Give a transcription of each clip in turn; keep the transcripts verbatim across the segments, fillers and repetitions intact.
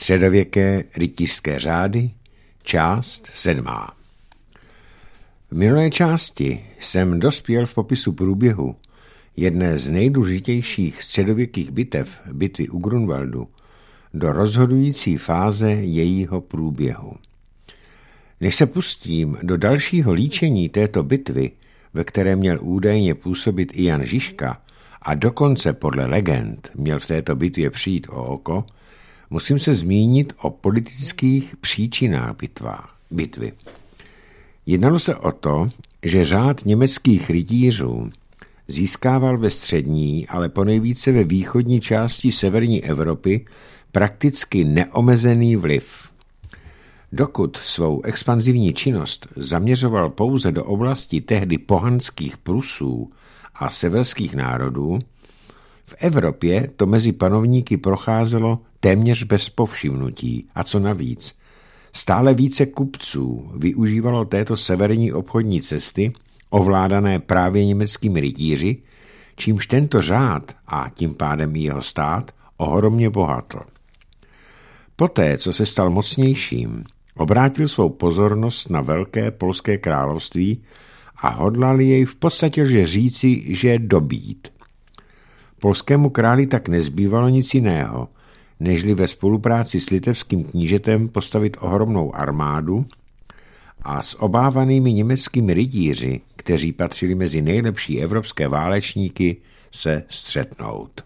Středověké rytířské řády, část sedmá. V minulé části jsem dospěl v popisu průběhu jedné z nejdůležitějších středověkých bitev, bitvy u Grunwaldu, do rozhodující fáze jejího průběhu. Než se pustím do dalšího líčení této bitvy, ve které měl údajně působit i Jan Žižka a dokonce podle legend měl v této bitvě přijít o oko, musím se zmínit o politických příčinách bitva, bitvy. Jednalo se o to, že řád německých rytířů získával ve střední, ale ponejvíce ve východní části severní Evropy prakticky neomezený vliv. Dokud svou expanzivní činnost zaměřoval pouze do oblasti tehdy pohanských Prusů a severských národů, v Evropě to mezi panovníky procházelo téměř bez povšimnutí a co navíc. Stále více kupců využívalo této severní obchodní cesty, ovládané právě německými rytíři, čímž tento řád a tím pádem i jeho stát ohromně bohatl. Poté, co se stal mocnějším, obrátil svou pozornost na velké polské království a hodlal jej v podstatě že říci, že dobít. Polskému králi tak nezbývalo nic jiného, nežli ve spolupráci s litevským knížetem postavit ohromnou armádu a s obávanými německými rytíři, kteří patřili mezi nejlepší evropské válečníky, se střetnout.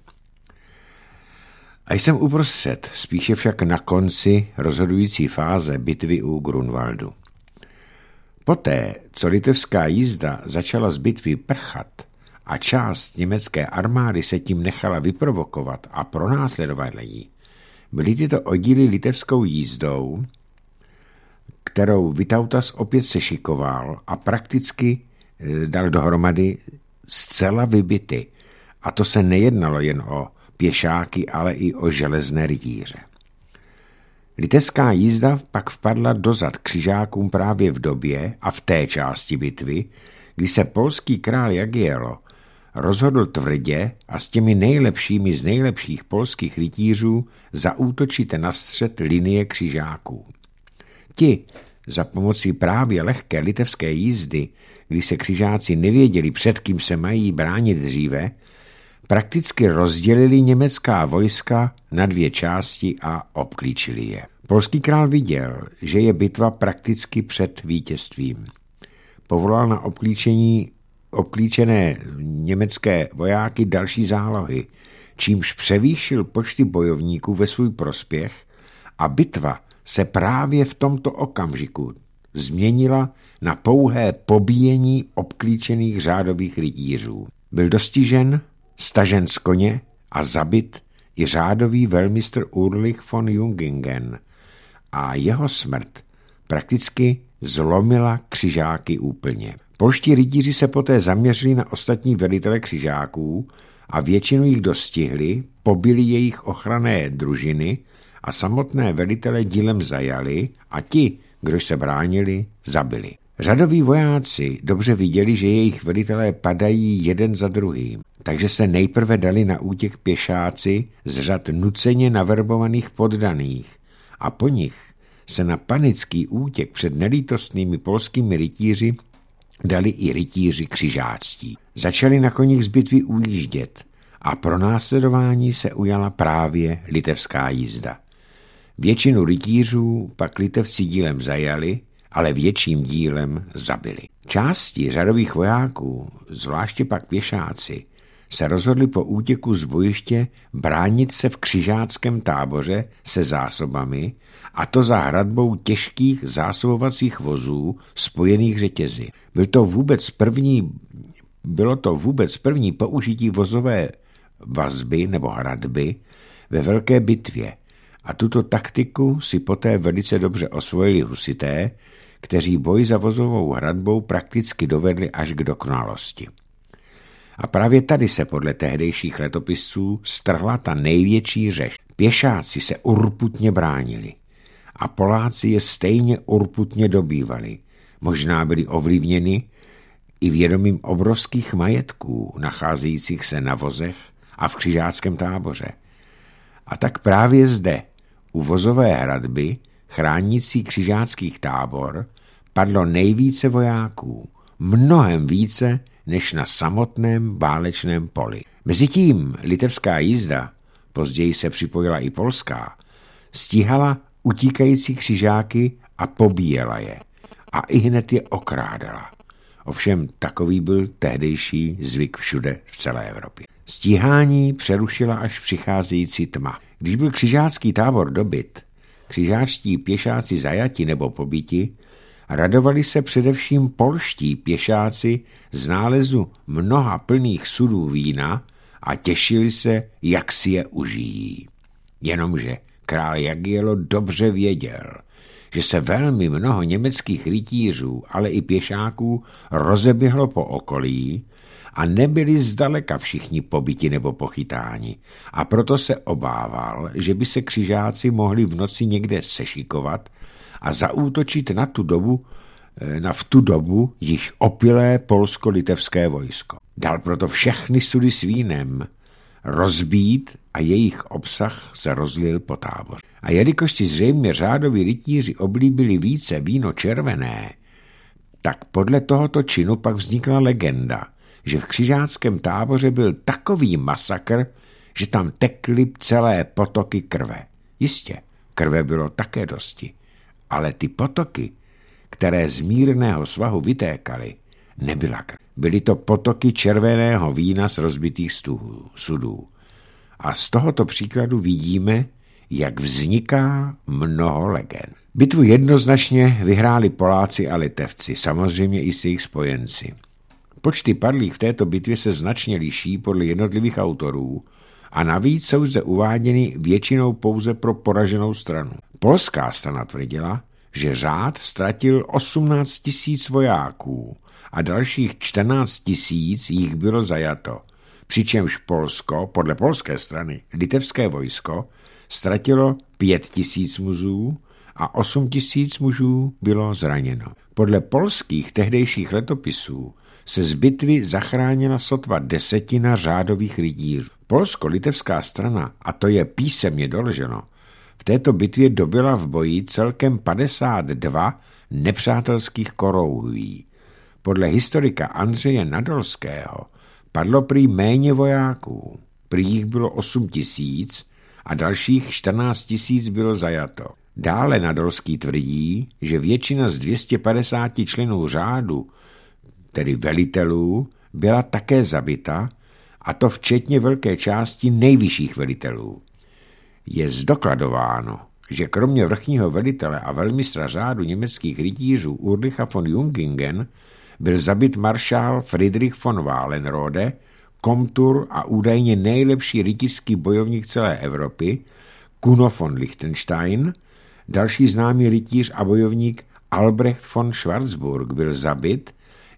A jsem uprostřed, spíše však na konci rozhodující fáze bitvy u Grunwaldu. Poté, co litevská jízda začala z bitvy prchat a část německé armády se tím nechala vyprovokovat a pronásledovat ji, byly tyto oddíly litevskou jízdou, kterou Vytautas opět sešikoval a prakticky dal dohromady zcela vybity. A to se nejednalo jen o pěšáky, ale i o železné rytíře. Litevská jízda pak vpadla dozad křižákům právě v době a v té části bitvy, kdy se polský král Jagiello rozhodl tvrdě a s těmi nejlepšími z nejlepších polských rytířů zaútočit na střed linie křižáků. Ti, za pomocí právě lehké litevské jízdy, kdy se křižáci nevěděli, před kým se mají bránit dříve, prakticky rozdělili německá vojska na dvě části a obklíčili je. Polský král viděl, že je bitva prakticky před vítězstvím. Povolal na obklíčení obklíčené německé vojáky další zálohy, čímž převýšil počty bojovníků ve svůj prospěch a bitva se právě v tomto okamžiku změnila na pouhé pobíjení obklíčených řádových rytířů. Byl dostižen, stažen z koně a zabit i řádový velmistr Ulrich von Jungingen a jeho smrt prakticky zlomila křižáky úplně. Polští rytíři se poté zaměřili na ostatní velitele křižáků a většinu jich dostihli, pobili jejich ochranné družiny a samotné velitele dílem zajali a ti, kdož se bránili, zabili. Řadoví vojáci dobře viděli, že jejich velitelé padají jeden za druhým, takže se nejprve dali na útěk pěšáci z řad nuceně naverbovaných poddaných a po nich se na panický útěk před nelítostnými polskými rytíři dali i rytíři křižáctí. Začali na koních z bitvy ujíždět a pro následování se ujala právě litevská jízda. Většinu rytířů pak litevci dílem zajali, ale větším dílem zabili. Části řadových vojáků, zvláště pak pěšáci, se rozhodli po útěku z bojiště bránit se v křižáckém táboře se zásobami, a to za hradbou těžkých zásobovacích vozů spojených řetězy. Byl to vůbec první, bylo to vůbec první použití vozové vazby nebo hradby ve velké bitvě a tuto taktiku si poté velice dobře osvojili husité, kteří boj za vozovou hradbou prakticky dovedli až k dokonalosti. A právě tady se podle tehdejších letopisců strhla ta největší řeš. Pěšáci se urputně bránili a Poláci je stejně urputně dobývali. Možná byli ovlivněni i vědomím obrovských majetků nacházejících se na vozech a v křižáckém táboře. A tak právě zde U vozové hradby, chránící křižáckých tábor, padlo nejvíce vojáků, mnohem více než na samotném válečném poli. Mezitím litevská jízda, později se připojila i polská, stíhala utíkající křižáky a pobíjela je. A ihned je okrádala. Ovšem takový byl tehdejší zvyk všude v celé Evropě. Stíhání přerušila až přicházející tma. Když byl křižácký tábor dobyt, křižáčtí pěšáci zajati nebo pobiti, radovali se především polští pěšáci z nálezu mnoha plných sudů vína a těšili se, jak si je užijí. Jenomže král Jagielo dobře věděl, že se velmi mnoho německých rytířů, ale i pěšáků rozeběhlo po okolí a nebyli zdaleka všichni pobiti nebo pochytáni. A proto se obával, že by se křižáci mohli v noci někde sešikovat a zaútočit na tu dobu, na v tu dobu již opilé polsko-litevské vojsko. Dal proto všechny sudy s vínem rozbít a jejich obsah se rozlil po táboře. A jelikož si zřejmě řádoví rytíři oblíbili více víno červené, tak podle tohoto činu pak vznikla legenda, že v křižáckém táboře byl takový masakr, že tam tekly celé potoky krve. Jistě, krve bylo také dosti, ale ty potoky, které z mírného svahu vytékaly, nebyla krve. Byly to potoky červeného vína z rozbitých stuhů, sudů. A z tohoto příkladu vidíme, jak vzniká mnoho legend. Bitvu jednoznačně vyhráli Poláci a Litevci, samozřejmě i s jejich spojenci. Počty padlých v této bitvě se značně liší podle jednotlivých autorů a navíc jsou zde uváděny většinou pouze pro poraženou stranu. Polská strana tvrdila, že řád ztratil osmnáct tisíc vojáků a dalších čtrnáct tisíc jich bylo zajato, přičemž Polsko, podle polské strany, litevské vojsko, ztratilo pět tisíc mužů a osm tisíc mužů bylo zraněno. Podle polských tehdejších letopisů se z bitvy zachránila sotva desetina řádových rytířů. Polsko-litevská strana, a to je písemně doloženo, v této bitvě dobyla v boji celkem padesát dva nepřátelských korouhví. Podle historika Andřeje Nadolského padlo prý méně vojáků, prý jich bylo osm tisíc a dalších čtrnáct tisíc bylo zajato. Dále Nadolský tvrdí, že většina z dvě stě padesát členů řádu, tedy velitelů, byla také zabita, a to včetně velké části nejvyšších velitelů. Je zdokladováno, že kromě vrchního velitele a velmistra řádu německých rytířů Ulricha von Jungingen byl zabit maršál Friedrich von Wallenrode, komtur a údajně nejlepší rytířský bojovník celé Evropy, Kuno von Lichtenstein. Další známý rytíř a bojovník Albrecht von Schwarzburg byl zabit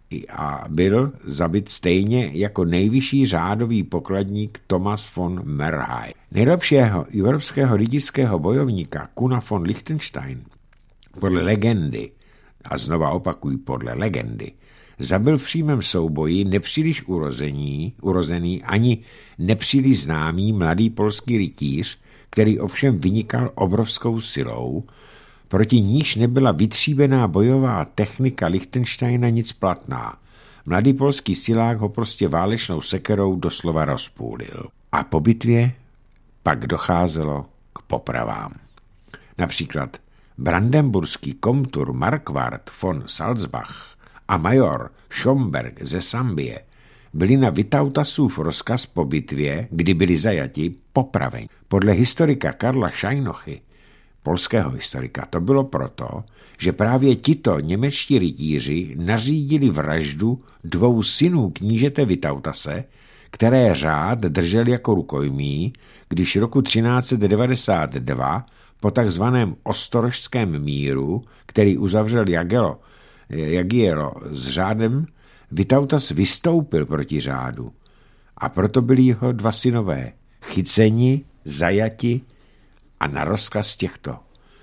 a byl zabit stejně jako nejvyšší řádový pokladník Thomas von Merheim. Nejlepšího evropského rytířského bojovníka Kuna von Lichtenstein podle legendy, a znova opakují podle legendy, zabil v přímém souboji nepříliš urození, urozený ani nepříliš známý mladý polský rytíř, který ovšem vynikal obrovskou silou, proti níž nebyla vytříbená bojová technika Lichtensteina nic platná. Mladý polský silák ho prostě válečnou sekerou doslova rozpůlil. A po bitvě pak docházelo k popravám. Například brandenburský komtur Marquard von Salzbach a major Schomberg ze Sambie byli na Vytautasův rozkaz po bitvě, kdy byli zajati, popraveni. Podle historika Karla Šajnochy, polského historika, to bylo proto, že právě tito němečtí rytíři nařídili vraždu dvou synů knížete Vytautase, které řád držel jako rukojmí, když roku třináct set devadesát dva po takzvaném Ostrožském míru, který uzavřel Jagielo, Jagielo s řádem, Vytautas vystoupil proti řádu. A proto byli jeho dva synové chyceni, zajati a na rozkaz těchto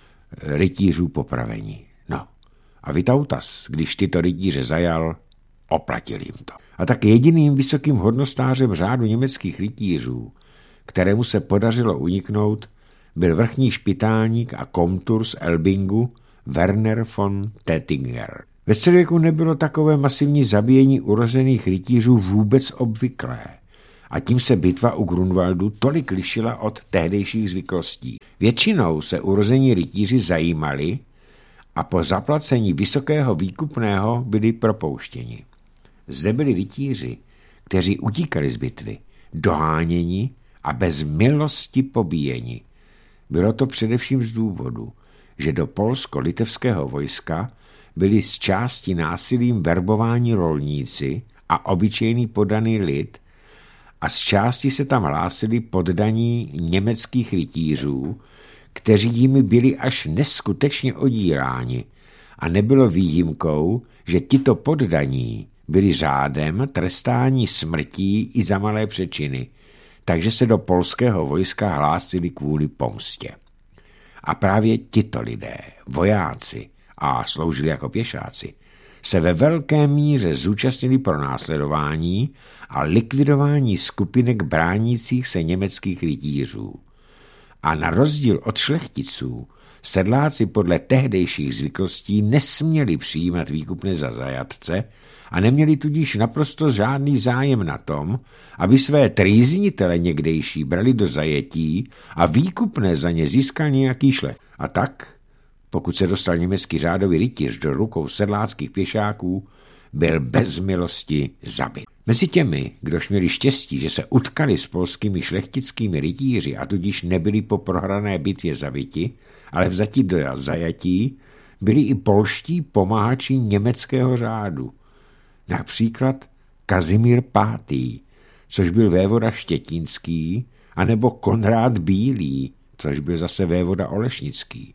rytířů popravení. No a Vytautas, když tyto rytíře zajal, oplatil jim to. A tak jediným vysokým hodnostářem řádu německých rytířů, kterému se podařilo uniknout, byl vrchní špitálník a komtur z Elbingu Werner von Tettinger. Ve středověku nebylo takové masivní zabíjení urozených rytířů vůbec obvyklé. A tím se bitva u Grunwaldu tolik lišila od tehdejších zvyklostí. Většinou se urození rytíři zajímali a po zaplacení vysokého výkupného byli propouštěni. Zde byli rytíři, kteří utíkali z bitvy, doháněni a bez milosti pobíjeni. Bylo to především z důvodu, že do polsko-litevského vojska byli z části násilím verbováni rolníci a obyčejný podaný lid a z části se tam hlásili poddaní německých rytířů, kteří jimi byli až neskutečně odíráni a nebylo výjimkou, že tito poddaní byli řádem trestáni smrtí i za malé přečiny, takže se do polského vojska hlásili kvůli pomstě. A právě tito lidé, vojáci a sloužili jako pěšáci, se ve velké míře zúčastnili pronásledování a likvidování skupinek bránících se německých rytířů. A na rozdíl od šlechticů, sedláci podle tehdejších zvyklostí nesměli přijímat výkupné za zajatce a neměli tudíž naprosto žádný zájem na tom, aby své trýznitele někdejší brali do zajetí a výkupné za ně získal nějaký šlech. A tak, pokud se dostal německý řádový rytíř do rukou sedláckých pěšáků, byl bez milosti zabit. Mezi těmi, kdož měli štěstí, že se utkali s polskými šlechtickými rytíři a tudíž nebyli po prohrané bitvě zabiti, ale vzati do zajatí, byli i polští pomáhači německého řádu. Například Kazimír pátý, což byl vévoda štětínský, anebo Konrád Bílý, což byl zase vévoda olešnický.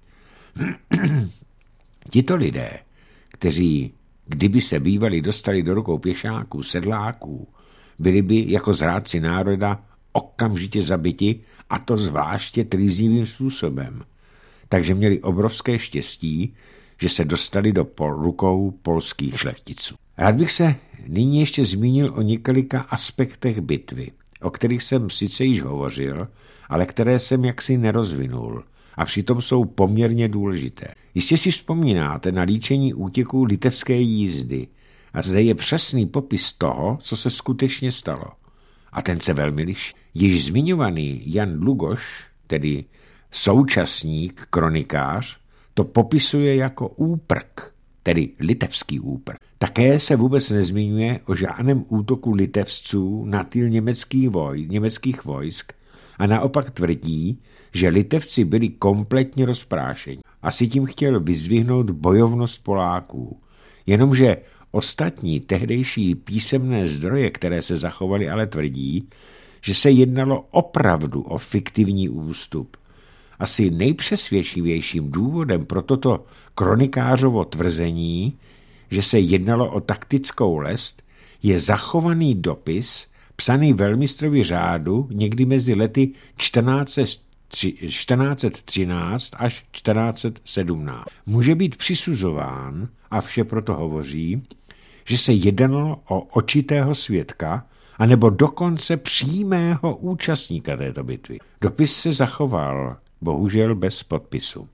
Tito lidé, kteří kdyby se bývali dostali do rukou pěšáků, sedláků, byli by jako zrádci národa okamžitě zabiti, a to zvláště trýznivým způsobem. Takže měli obrovské štěstí, že se dostali do pol rukou polských šlechticů. Rád bych se nyní ještě zmínil o několika aspektech bitvy, o kterých jsem sice již hovořil, ale které jsem jaksi nerozvinul a přitom jsou poměrně důležité. Jistě si vzpomínáte na líčení útěků litevské jízdy a zde je přesný popis toho, co se skutečně stalo. A ten se velmi liší. Již zmiňovaný Jan Dlugoš, tedy současník, kronikář, to popisuje jako úprk, tedy litevský úprk. Také se vůbec nezmiňuje o žádném útoku litevců na tyl německých, voj, německých vojsk a naopak tvrdí, že Litevci byli kompletně rozprášeni. Asi tím chtěl vyzdvihnout bojovnost Poláků. Jenomže ostatní tehdejší písemné zdroje, které se zachovaly, ale tvrdí, že se jednalo opravdu o fiktivní ústup. Asi nejpřesvědčivějším důvodem pro toto kronikářovo tvrzení, že se jednalo o taktickou lest, je zachovaný dopis psaný velmistrovi řádu někdy mezi lety čtrnáct set třináct až čtrnáct set sedmnáct. Může být přisuzován, a vše proto hovoří, že se jednalo o očitého svědka, anebo dokonce přímého účastníka této bitvy. Dopis se zachoval, bohužel bez podpisu.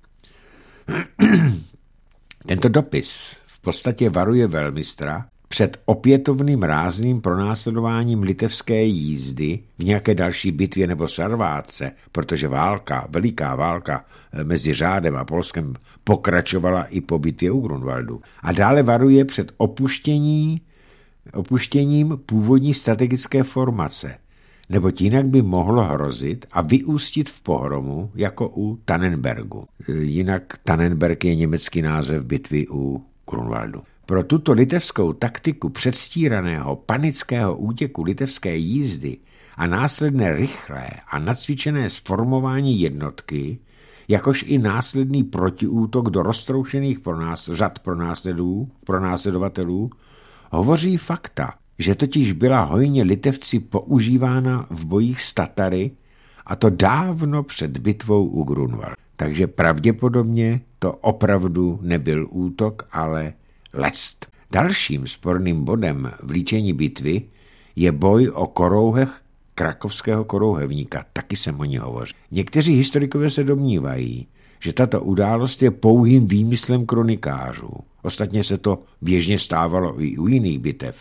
Tento dopis v podstatě varuje velmistra před opětovným rázným pronásledováním litevské jízdy v nějaké další bitvě nebo sarvátce, protože válka, veliká válka mezi řádem a Polskem pokračovala i po bitvě u Grunwaldu. A dále varuje před opuštění, opuštěním původní strategické formace, neboť jinak by mohlo hrozit a vyústit v pohromu jako u Tannenbergu. Jinak Tannenberg je německý název bitvy u Grunwaldu. Pro tuto litevskou taktiku předstíraného panického útěku litevské jízdy a následné rychlé a nacvičené sformování jednotky, jakož i následný protiútok do roztroušených pronás, řad pronásledovatelů, hovoří fakta, že totiž byla hojně Litevci používána v bojích s Tatary, a to dávno před bitvou u Grunwald. Takže pravděpodobně to opravdu nebyl útok, ale lest. Dalším sporným bodem v líčení bitvy je boj o Korouhech krakovského korouhevníka, taky jsem o ní hovořil. Někteří historikové se domnívají, že tato událost je pouhým výmyslem kronikářů. Ostatně se to běžně stávalo i u jiných bitev.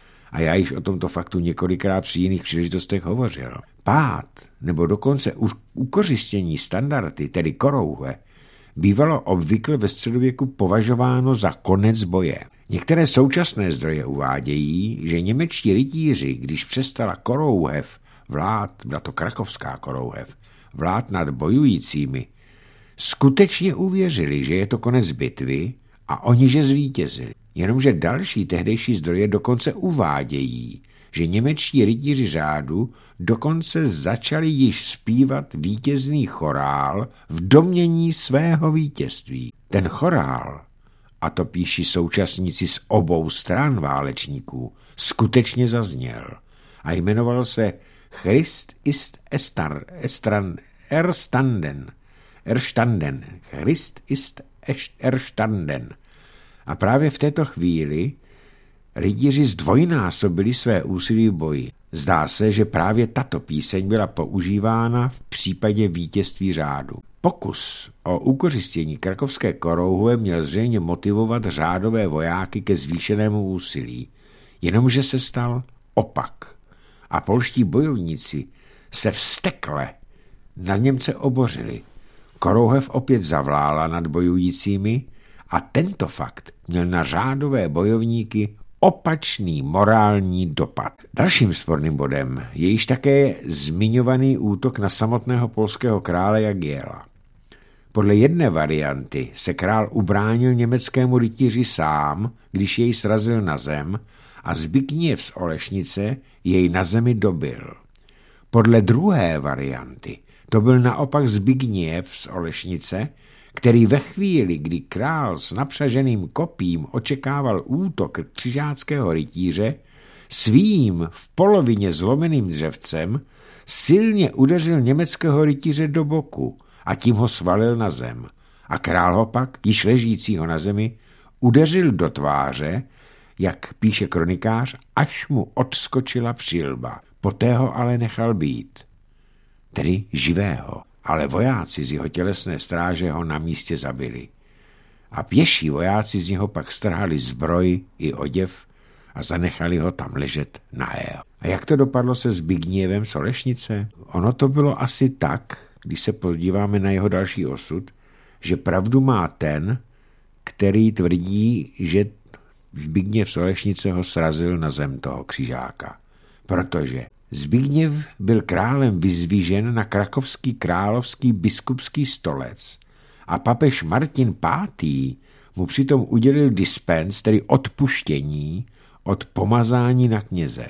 A já již o tomto faktu několikrát při jiných příležitostech hovořil. Pád, nebo dokonce ukořistění standardy, tedy korouhe, bývalo obvykle ve středověku považováno za konec boje. Některé současné zdroje uvádějí, že němečtí rytíři, když přestala korouhev vlád, byla to krakovská korouhev, vlád nad bojujícími, skutečně uvěřili, že je to konec bitvy a oni, že zvítězili. Jenomže další tehdejší zdroje dokonce uvádějí, že němečtí rytíři řádu dokonce začali již zpívat vítězný chorál v domnění svého vítězství. Ten chorál, a to píší současníci z obou stran válečníků, skutečně zazněl a jmenoval se Christ ist estar, estran, erstanden, erstanden, Christ ist erstanden. A právě v této chvíli rytíři zdvojnásobili své úsilí v boji. Zdá se, že právě tato píseň byla používána v případě vítězství řádu. Pokus o ukořistění krakovské korouhve měl zřejmě motivovat řádové vojáky ke zvýšenému úsilí, jenomže se stal opak. A polští bojovníci se vztekle na Němce obořili. Korouhev opět zavlála nad bojujícími a tento fakt měl na řádové bojovníky opačný morální dopad. Dalším sporným bodem je již také zmiňovaný útok na samotného polského krále Jagiela. Podle jedné varianty se král ubránil německému rytíři sám, když jej srazil na zem, a Zbigniew z Olešnice jej na zemi dobil. Podle druhé varianty to byl naopak Zbigniew z Olešnice, který ve chvíli, kdy král s napřaženým kopím očekával útok křižáckého rytíře, svým v polovině zlomeným dřevcem silně udeřil německého rytíře do boku a tím ho svalil na zem. A král ho pak, již ležícího na zemi, udeřil do tváře, jak píše kronikář, až mu odskočila přilba. Poté ho ale nechal být. Tedy živého. Ale vojáci z jeho tělesné stráže ho na místě zabili. A pěší vojáci z něho pak strhali zbroj i oděv a zanechali ho tam ležet nahého. A jak to dopadlo se Zbigniewem z Olešnice? Ono to bylo asi tak, když se podíváme na jeho další osud, že pravdu má ten, který tvrdí, že Zbigniew z Olešnice ho srazil na zem toho křižáka. Protože Zbigniew byl králem vyzvížen na krakovský královský biskupský stolec a papež Martin pátý mu přitom udělil dispens, tedy odpuštění od pomazání na kněze.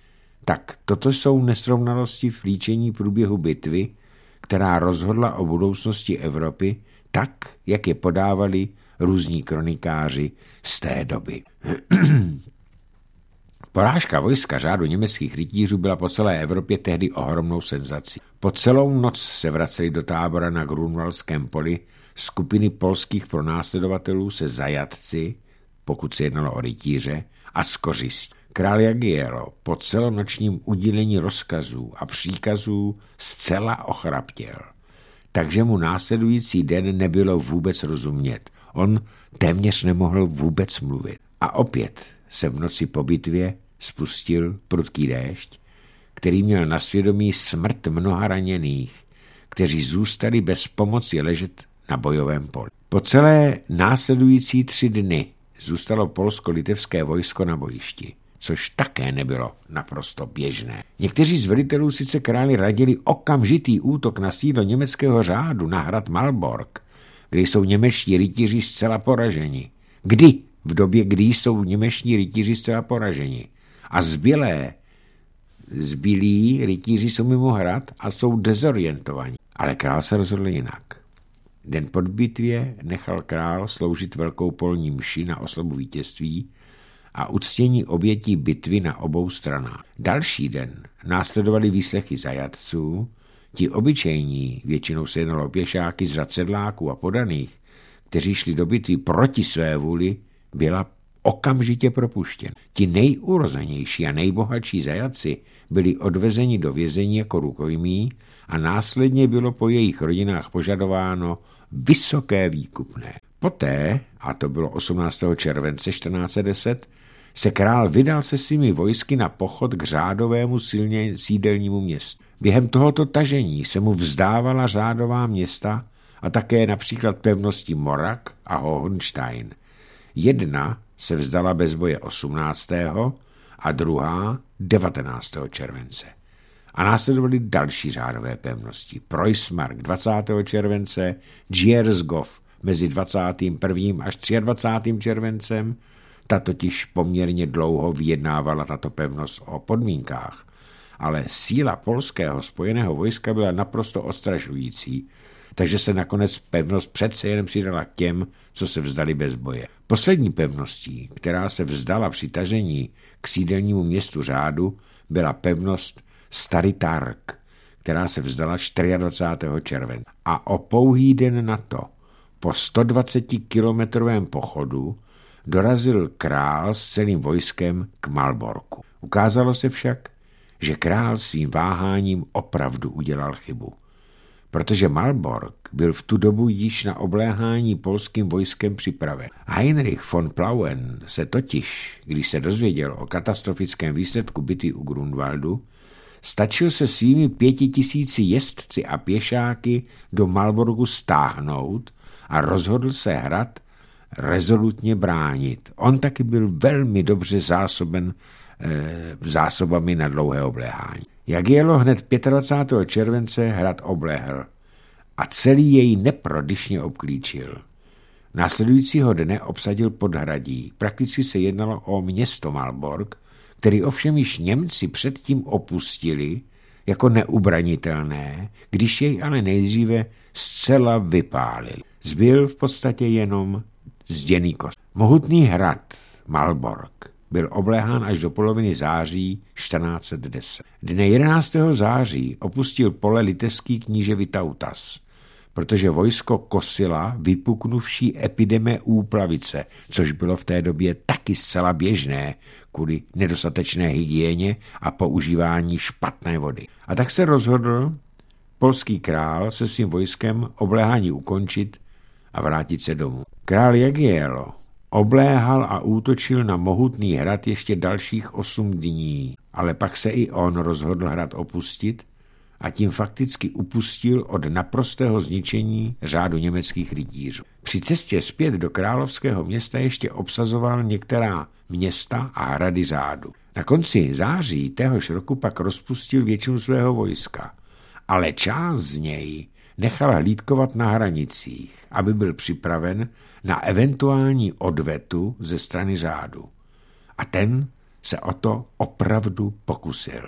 Tak toto jsou nesrovnalosti v líčení průběhu bitvy, která rozhodla o budoucnosti Evropy, tak, jak je podávali různí kronikáři z té doby. Porážka vojska řádu německých rytířů byla po celé Evropě tehdy ohromnou senzací. Po celou noc se vraceli do tábora na Grunwaldském poli skupiny polských pronásledovatelů se zajatci, pokud se jednalo o rytíře, a s kořistí. Král Jagielo po celonočním udílení rozkazů a příkazů zcela ochraptěl, takže mu následující den nebylo vůbec rozumět. On téměř nemohl vůbec mluvit. A opět se v noci po bitvě spustil prudký déšť, který měl na svědomí smrt mnoha raněných, kteří zůstali bez pomoci ležet na bojovém poli. Po celé následující tři dny zůstalo polsko-litevské vojsko na bojišti, což také nebylo naprosto běžné. Někteří z velitelů sice králi radili okamžitý útok na sídlo německého řádu na hrad Malbork, kde jsou němečtí rytíři zcela poraženi. Kdy? V době, kdy jsou němečtí rytíři zcela poraženi. A zbylé, zbylí rytíři jsou mimo hrad a jsou dezorientovaní. Ale král se rozhodl jinak. Den po bitvě nechal král sloužit velkou polní mši na oslavu vítězství a uctění obětí bitvy na obou stranách. Další den následovali výslechy zajatců, ti obyčejní, většinou se jednalo pěšáky z řad sedláků a podaných, kteří šli do bitvy proti své vůli, byla okamžitě propuštěn. Ti nejurozenější a nejbohatší zajatci byli odvezeni do vězení jako rukojmí a následně bylo po jejich rodinách požadováno vysoké výkupné. Poté, a to bylo osmnáctého července čtrnáct set deset, se král vydal se svými vojsky na pochod k řádovému silně sídelnímu městu. Během tohoto tažení se mu vzdávala řádová města a také například pevnosti Morak a Hohenstein. Jedna se vzdala bez boje osmnáctého a druhá devatenáctého července. A následovaly další řádové pevnosti. Preußmark dvacátého července, Dzerzgov mezi dvacátým prvním až dvacátým třetím červencem. Ta totiž poměrně dlouho vyjednávala tato pevnost o podmínkách, ale síla polského spojeného vojska byla naprosto odstrašující, takže se nakonec pevnost přece jen přidala k těm, co se vzdali bez boje. Poslední pevností, která se vzdala při tažení k sídelnímu městu řádu, byla pevnost Starý Targ, která se vzdala dvacátého čtvrtého července. A o pouhý den na to, po stodvacetikilometrovém pochodu, dorazil král s celým vojskem k Malborku. Ukázalo se však, že král svým váháním opravdu udělal chybu, protože Malbork byl v tu dobu již na obléhání polským vojskem připraven. Heinrich von Plauen se totiž, když se dozvěděl o katastrofickém výsledku bitvy u Grunwaldu, stačil se svými pěti tisíci jezdci a pěšáky do Malborku stáhnout a rozhodl se hrad rezolutně bránit. On taky byl velmi dobře zásoben e, zásobami na dlouhé obléhání. Jak jelo hned dvacátého pátého července hrad oblehl a celý jej neprodyšně obklíčil. Následujícího dne obsadil podhradí. Prakticky se jednalo o město Malbork, který ovšem již Němci předtím opustili jako neubranitelné, když jej ale nejdříve zcela vypálili. Zbyl v podstatě jenom zděný kost. Mohutný hrad Malbork byl obléhán až do poloviny září čtrnáct set deset. Dne jedenáctého září opustil pole litevský kníže Vytautas, protože vojsko kosila vypuknuvší epidemie úplavice, což bylo v té době taky zcela běžné kvůli nedostatečné hygieně a používání špatné vody. A tak se rozhodl polský král se svým vojskem obléhání ukončit a vrátit se domů. Král Jagiello obléhal a útočil na mohutný hrad ještě dalších osm dní, ale pak se i on rozhodl hrad opustit a tím fakticky upustil od naprostého zničení řádu německých rytířů. Při cestě zpět do královského města ještě obsazoval některá města a hrady řádu. Na konci září téhož roku pak rozpustil většinu svého vojska, ale část z něj nechal hlídkovat na hranicích, aby byl připraven na eventuální odvetu ze strany řádu. A ten se o to opravdu pokusil.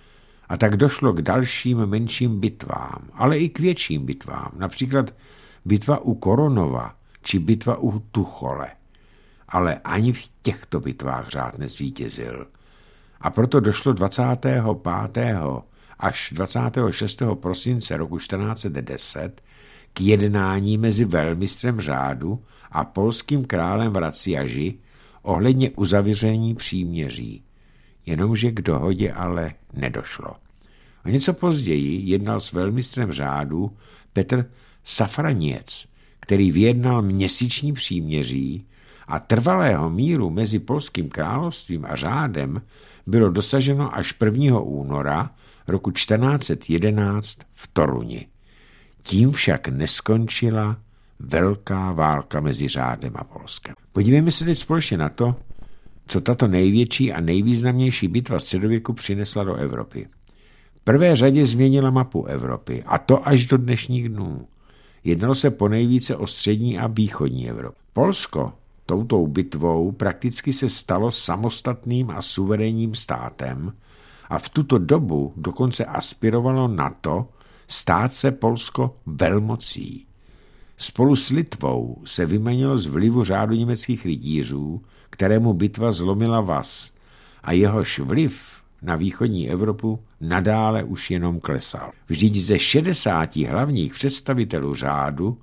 A tak došlo k dalším menším bitvám, ale i k větším bitvám, například bitva u Koronova či bitva u Tuchole. Ale ani v těchto bitvách řád nezvítězil. A proto došlo dvacátého pátého až dvacátého šestého prosince roku čtrnáct set deset k jednání mezi velmistrem řádu a polským králem v Raciaži ohledně uzavření příměří. Jenomže k dohodě ale nedošlo. A něco později jednal s velmistrem řádu Petr Safraniec, který vyjednal měsíční příměří a trvalého míru mezi polským královstvím a řádem bylo dosaženo až prvního února roku čtrnáct set jedenáct v Toruni. Tím však neskončila velká válka mezi řádem a Polskem. Podívejme se teď společně na to, co tato největší a nejvýznamnější bitva středověku přinesla do Evropy. V prvé řadě změnila mapu Evropy, a to až do dnešních dnů. Jednalo se ponejvíce o střední a východní Evropu. Polsko touto bitvou prakticky se stalo samostatným a suverénním státem a v tuto dobu dokonce aspirovalo na to stát se Polsko velmocí. Spolu s Litvou se vymanilo z vlivu řádu německých rytířů, kterému bitva zlomila vaz, a jehož vliv na východní Evropu nadále už jenom klesal. Vždyť ze šedesáti hlavních představitelů řádu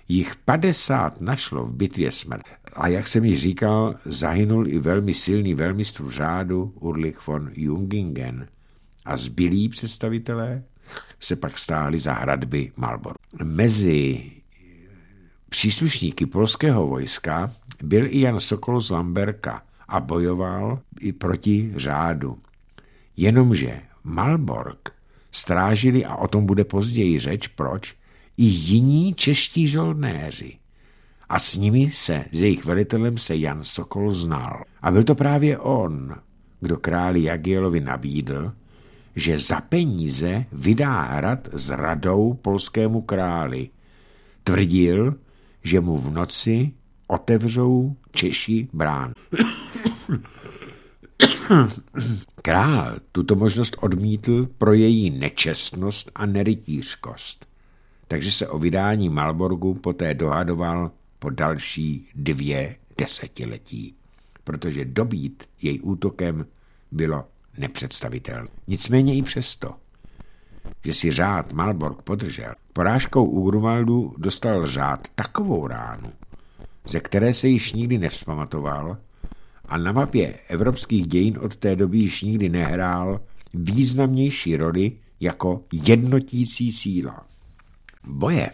jich padesát našlo v bitvě smrt. A jak jsem již říkal, zahynul i velmi silný velmistr řádu Ulrich von Jungingen. A zbylí představitelé se pak stáhli za hradby Malbork. Mezi příslušníky polského vojska byl i Jan Sokol z Lamberka a bojoval i proti řádu. Jenomže Malbork strážili, a o tom bude později řeč, proč, i jiní čeští žoldnéři. A s nimi se, s jejich velitelem se Jan Sokol znal. A byl to právě on, kdo králi Jagielovi nabídl, že za peníze vydá hrad s radou polskému králi. Tvrdil, že mu v noci otevřou Češi brán. Král tuto možnost odmítl pro její nečestnost a nerytířskost, takže se o vydání Malborku poté dohadoval po další dvě desetiletí, protože dobít jej útokem bylo nepředstavitelné. Nicméně i přesto, že si řád Malbork podržel, porážkou u Grunwaldu dostal řád takovou ránu, ze které se již nikdy nevzpamatoval a na mapě evropských dějin od té doby již nikdy nehrál významnější roli jako jednotící síla. Boje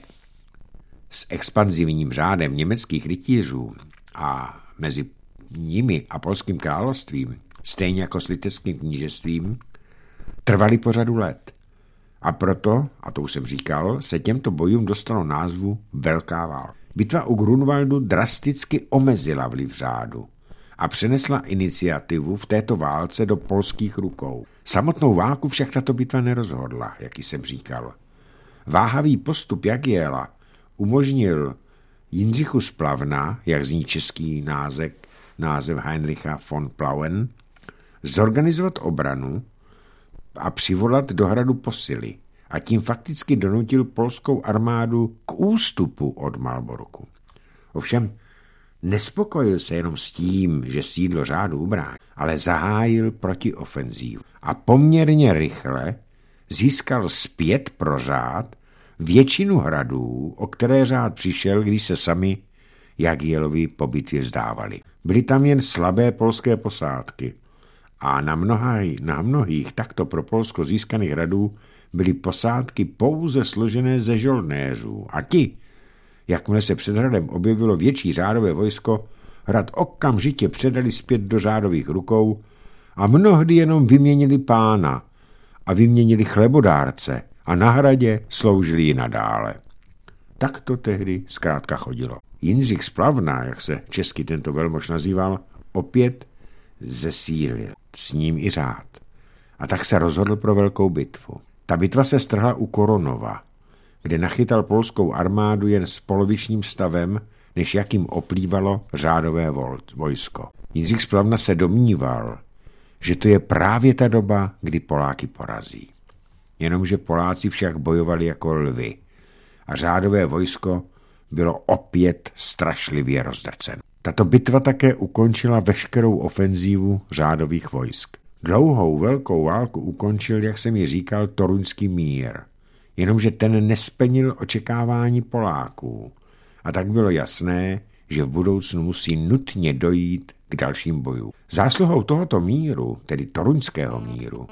s expanzivním řádem německých rytířů a mezi nimi a polským královstvím, stejně jako s litevským knížectvím, trvaly po řadu let. A proto, a to už jsem říkal, se těmto bojům dostalo názvu Velká válka. Bitva u Grunwaldu drasticky omezila vliv řádu a přenesla iniciativu v této válce do polských rukou. Samotnou válku však tato bitva nerozhodla, jak jsem říkal. Váhavý postup Jagiela umožnil Jindřichu z Plavna, jak zní český název, název Heinricha von Plauen, zorganizovat obranu a přivolat do hradu posily a tím fakticky donutil polskou armádu k ústupu od Malborku. Ovšem nespokojil se jenom s tím, že sídlo řádu ubránil, ale zahájil protiofenzívu a poměrně rychle získal zpět pro řád většinu hradů, o které řád přišel, když se sami Jagielovi po bitvě vzdávali. Byly tam jen slabé polské posádky a na, mnoha, na mnohých takto pro Polsko získaných hradů byly posádky pouze složené ze žoldnéřů a ti, jakmile se před hradem objevilo větší řádové vojsko, hrad okamžitě předali zpět do řádových rukou a mnohdy jenom vyměnili pána a vyměnili chlebodárce a na hradě sloužili i nadále. Tak to tehdy zkrátka chodilo. Jindřich z Plavna, jak se česky tento velmož nazýval, opět zesílil, s ním i řád. A tak se rozhodl pro velkou bitvu. Ta bitva se strhla u Koronova, kde nachytal polskou armádu jen s polovičním stavem, než jakým oplývalo řádové vojsko. Jindřich z Plavna se domníval, že to je právě ta doba, kdy Poláky porazí. Jenomže Poláci však bojovali jako lvy a řádové vojsko bylo opět strašlivě rozdrceno. Tato bitva také ukončila veškerou ofenzívu řádových vojsk. Dlouhou velkou válku ukončil, jak jsem ji říkal, Toruňský mír, jenomže ten nesplnil očekávání Poláků a tak bylo jasné, že v budoucnu musí nutně dojít k dalším bojům. Zásluhou tohoto míru, tedy Toruňského míru,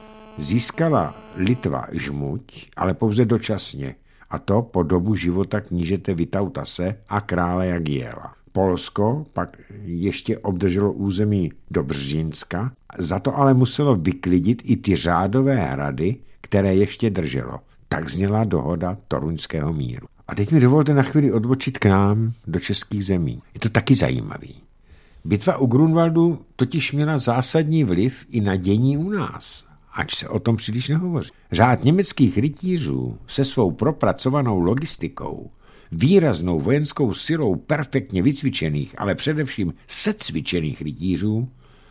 získala Litva žmuť, ale pouze dočasně, a to po dobu života knížete Vytautase a krále Jagiela. Polsko pak ještě obdrželo území do Březínska, za to ale muselo vyklidit i ty řádové hrady, které ještě drželo. Tak zněla dohoda Toruňského míru. A teď mi dovolte na chvíli odbočit k nám do českých zemí. Je to taky zajímavý. Bitva u Grunwaldu totiž měla zásadní vliv i na dění u nás, ač se o tom příliš nehovoří. Řád německých rytířů se svou propracovanou logistikou, výraznou vojenskou silou perfektně vycvičených, ale především secvičených rytířů,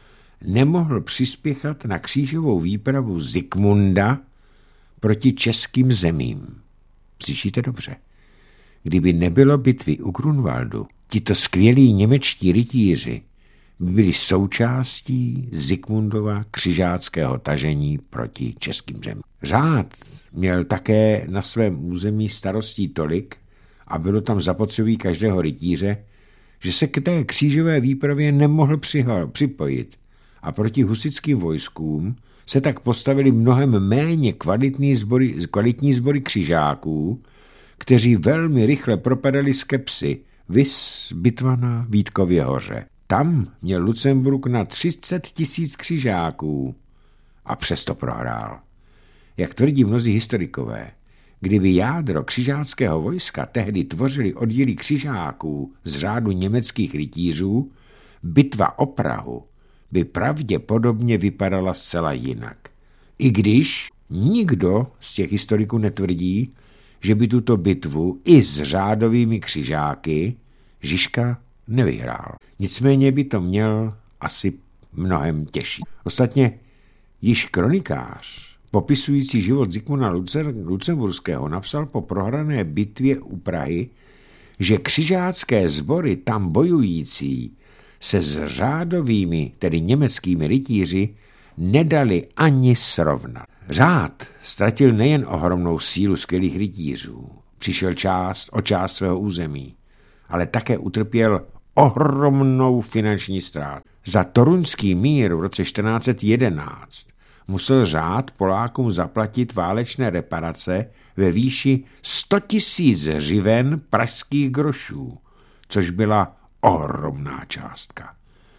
nemohl přispěchat na křížovou výpravu Zikmunda proti českým zemím. Slyšíte dobře. Kdyby nebylo bitvy u Grunwaldu, tito skvělí němečtí rytíři by byli součástí Zikmundova křižáckého tažení proti českým zemím. Řád měl také na svém území starostí tolik, a bylo tam zapotřebí každého rytíře, že se k té křížové výpravě nemohl připojit a proti husitským vojskům se tak postavili mnohem méně kvalitní sbory, kvalitní sbory křižáků, kteří velmi rychle propadali skepsy, vis bitva na Vítkově hoře. Tam měl Lucemburk na třicet tisíc křižáků a přesto prohrál. Jak tvrdí mnozí historikové, kdyby jádro křižáckého vojska tehdy tvořili oddíly křižáků z řádu německých rytířů, bitva o Prahu by pravděpodobně vypadala zcela jinak. I když nikdo z těch historiků netvrdí, že by tuto bitvu i s řádovými křižáky Žižka nevyhrál. Nicméně by to měl asi mnohem těžší. Ostatně již kronikář, popisující život Zikmunda Lucemburského, napsal po prohrané bitvě u Prahy, že křižácké sbory tam bojující se s řádovými, tedy německými rytíři, nedali ani srovnat. Řád ztratil nejen ohromnou sílu skvělých rytířů, přišel část o část svého území, ale také utrpěl ohromnou finanční ztrátu. Za Toruňský mír v roce čtrnáct set jedenáct musel řád Polákům zaplatit válečné reparace ve výši sto tisíc hřiven pražských grošů, což byla ohromná částka.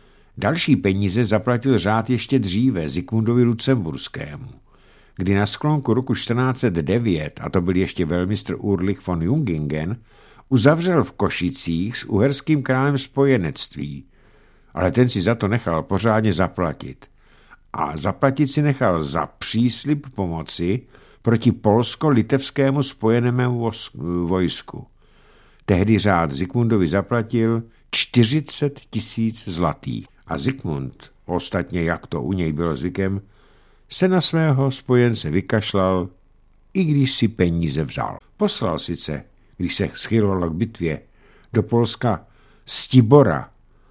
Další peníze zaplatil řád ještě dříve Zikmundovi Lucemburskému, kdy na sklonku roku čtrnáct set devět, a to byl ještě velmistr Ulrich von Jungingen, uzavřel v Košicích s uherským králem spojenectví, ale ten si za to nechal pořádně zaplatit. A zaplatit si nechal za příslib pomoci proti polsko-litevskému spojenému vojsku. Tehdy řád Zikmundovi zaplatil čtyřicet tisíc zlatých. A Zikmund, ostatně jak to u něj bylo zvykem, se na svého spojence vykašlal, i když si peníze vzal. Poslal sice, když se schylovalo k bitvě, do Polska Stibora,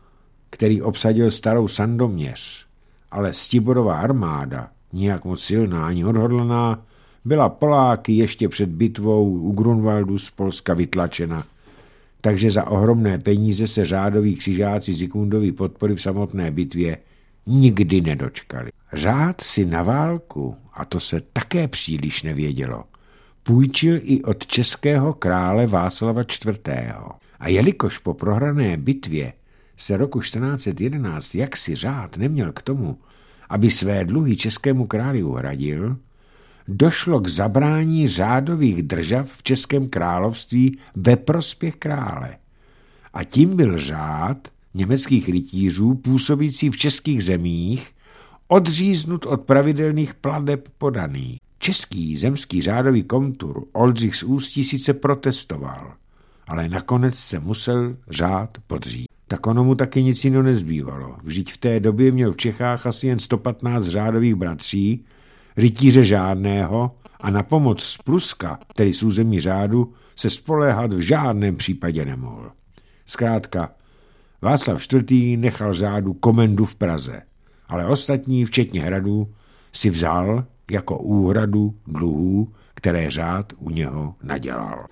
který obsadil starou Sandoměř, ale Stiborová armáda, nijak moc silná ani odhodlaná, byla Poláky ještě před bitvou u Grunwaldu z Polska vytlačena, takže za ohromné peníze se řádoví křižáci Zikmundovi podpory v samotné bitvě nikdy nedočkali. Řád si na válku, a to se také příliš nevědělo, půjčil i od českého krále Václava čtvrtého. A jelikož po prohrané bitvě se roku čtrnáct set jedenáct jaksi řád neměl k tomu, aby své dluhy českému králi uhradil, došlo k zabrání řádových držav v Českém království ve prospěch krále. A tím byl řád německých rytířů působící v českých zemích odříznut od pravidelných plateb podaných. Český zemský řádový komtur Oldřich z Ústí sice protestoval, ale nakonec se musel řád podřídit. Tak ono mu taky nic jiného nezbývalo. Vždyť v té době měl v Čechách asi jen sto patnáct řádových bratří, rytíře žádného a na pomoc z Pruska, tedy z území řádu, se spoléhat v žádném případě nemohl. Zkrátka, Václav čtvrtý nechal řádu komendu v Praze, ale ostatní, včetně hradů, si vzal jako úhradu dluhů, které řád u něho nadělal.